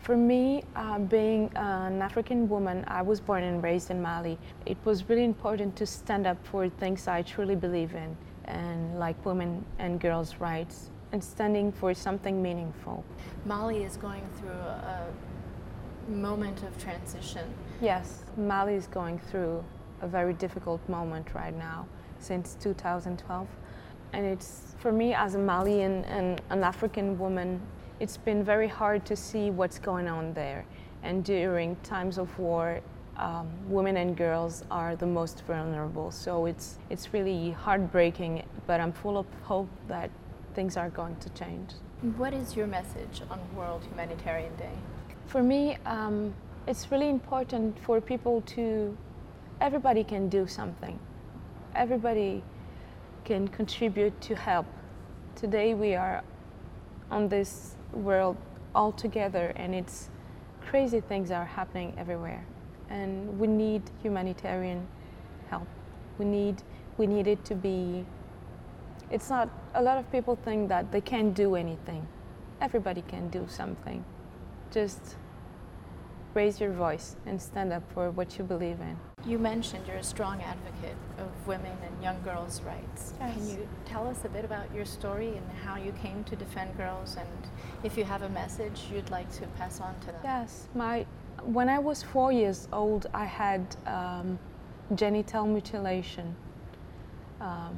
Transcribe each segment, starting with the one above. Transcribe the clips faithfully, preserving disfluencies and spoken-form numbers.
For me, uh, being an African woman, I was born and raised in Mali. It was really important to stand up for things I truly believe in, and like women and girls' rights, and standing for something meaningful. Mali is going through a moment of transition. Yes, Mali is going through a very difficult moment right now since two thousand twelve. And it's, for me as a Malian and an African woman, it's been very hard to see what's going on there. And during times of war, um, women and girls are the most vulnerable. So it's, it's really heartbreaking, but I'm full of hope that things are going to change. What is your message on World Humanitarian Day? For me, um, it's really important for people to, everybody can do something. Everybody can contribute to help. Today we are on this world all together, and it's crazy things are happening everywhere. And we need humanitarian help. We need, we need it to be, it's not, a lot of people think that they can't do anything. Everybody can do something. Just raise your voice and stand up for what you believe in. You mentioned you're a strong advocate of women and young girls' rights. Yes. Can you tell us a bit about your story and how you came to defend girls, and if you have a message you'd like to pass on to them? Yes, my, when I was four years old, I had um, genital mutilation um,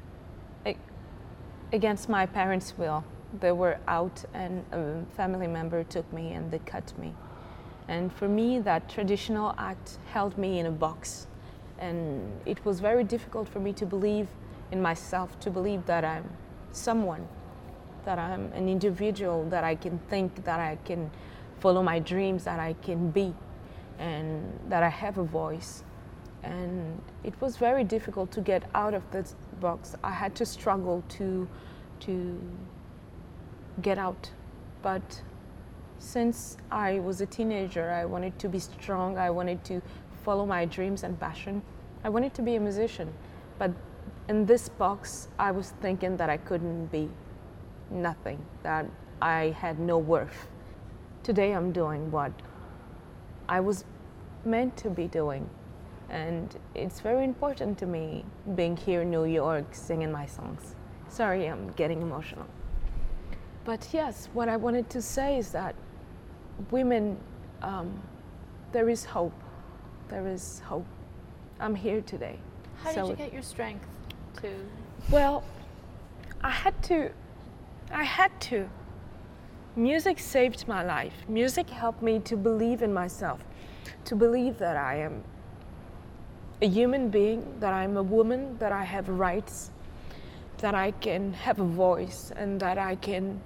against my parents' will. They were out and a family member took me and they cut me. And for me, that traditional act held me in a box. And it was very difficult for me to believe in myself, to believe that I'm someone, that I'm an individual, that I can think, that I can follow my dreams, that I can be, and that I have a voice. And it was very difficult to get out of this box. I had to struggle to, to get out. But since I was a teenager, I wanted to be strong, I wanted to follow my dreams and passion. I wanted to be a musician, but in this box, I was thinking that I couldn't be nothing, that I had no worth. Today I'm doing what I was meant to be doing, and it's very important to me being here in New York singing my songs. Sorry, I'm getting emotional. But yes, what I wanted to say is that women, um, there is hope. There is hope. I'm here today. How so did you get your strength to? Well, I had to. I had to. Music saved my life. Music helped me to believe in myself, to believe that I am a human being, that I'm a woman, that I have rights, that I can have a voice, and that I can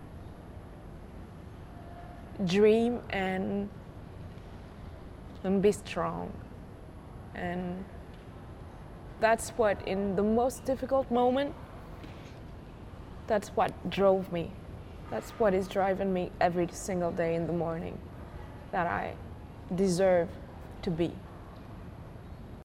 dream and and be strong. And that's what, in the most difficult moment, that's what drove me. That's what is driving me every single day in the morning, that I deserve to be.